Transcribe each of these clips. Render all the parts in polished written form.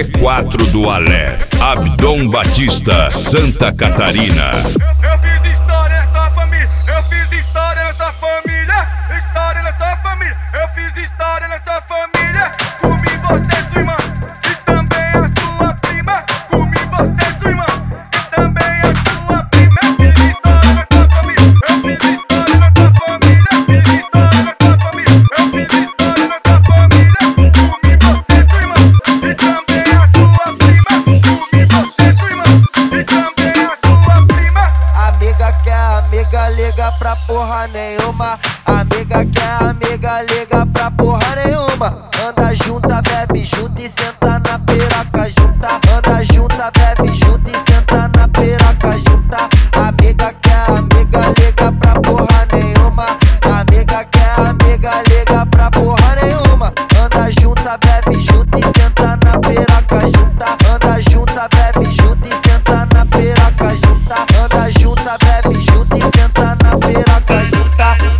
G4 do Aleph, Abdon Batista, Santa Catarina. Eu fiz história nessa família, eu fiz história nessa família, história nessa família, eu fiz história nessa família. Comi você, sua irmã, e também a sua prima. Comi você, sua irmã, e também a sua prima. Eu fiz história nessa família, eu fiz história nessa família, fiz história nessa família, eu fiz história nessa família. Comi você, sua irmã, e também a sua prima. Comi você, sua irmã, e também a sua prima. Amiga quer amiga, liga pra porra nenhuma. Amiga quer amiga, liga pra porra nenhuma. Anda junta, bebe junto e senta na piroca junta. Anda junta, bebe junto e senta na piroca junta. Amiga quer amiga, liga pra porra nenhuma. Amiga quer amiga, liga pra porra nenhuma. Anda junta, bebe junto e senta na piroca junta. Anda junta, bebe junto e senta na piroca junta. Anda junta, bebe junto e senta na piroca junta.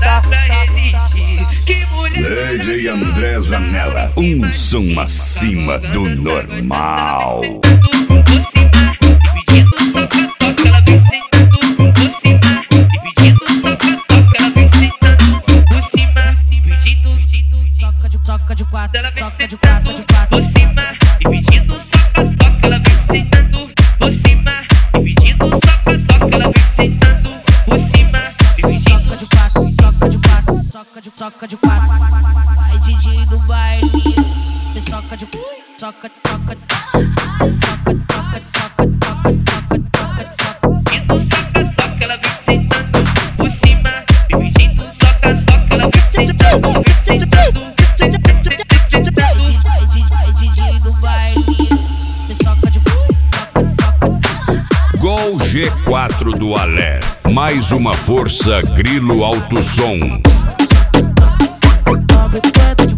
DJ André Zanella, um som acima do normal. Soca de quatro, soca de quatro, de quatro. Por cima e pedindo soca, ela vem sentando. Por cima e pedindo soca, ela vem sentando. Por cima e pedindo Soca de quatro, soca de quatro, soca de quatro. Vai DJ do baile, me soca de soca, soca, soca, soca, pedindo soca, ela vem sentando. Por cima e pedindo soca, ela vem sentando. DJ do baile, me soca de Gol G4 do Aleph, mais uma força Grilo Alto Som. soca.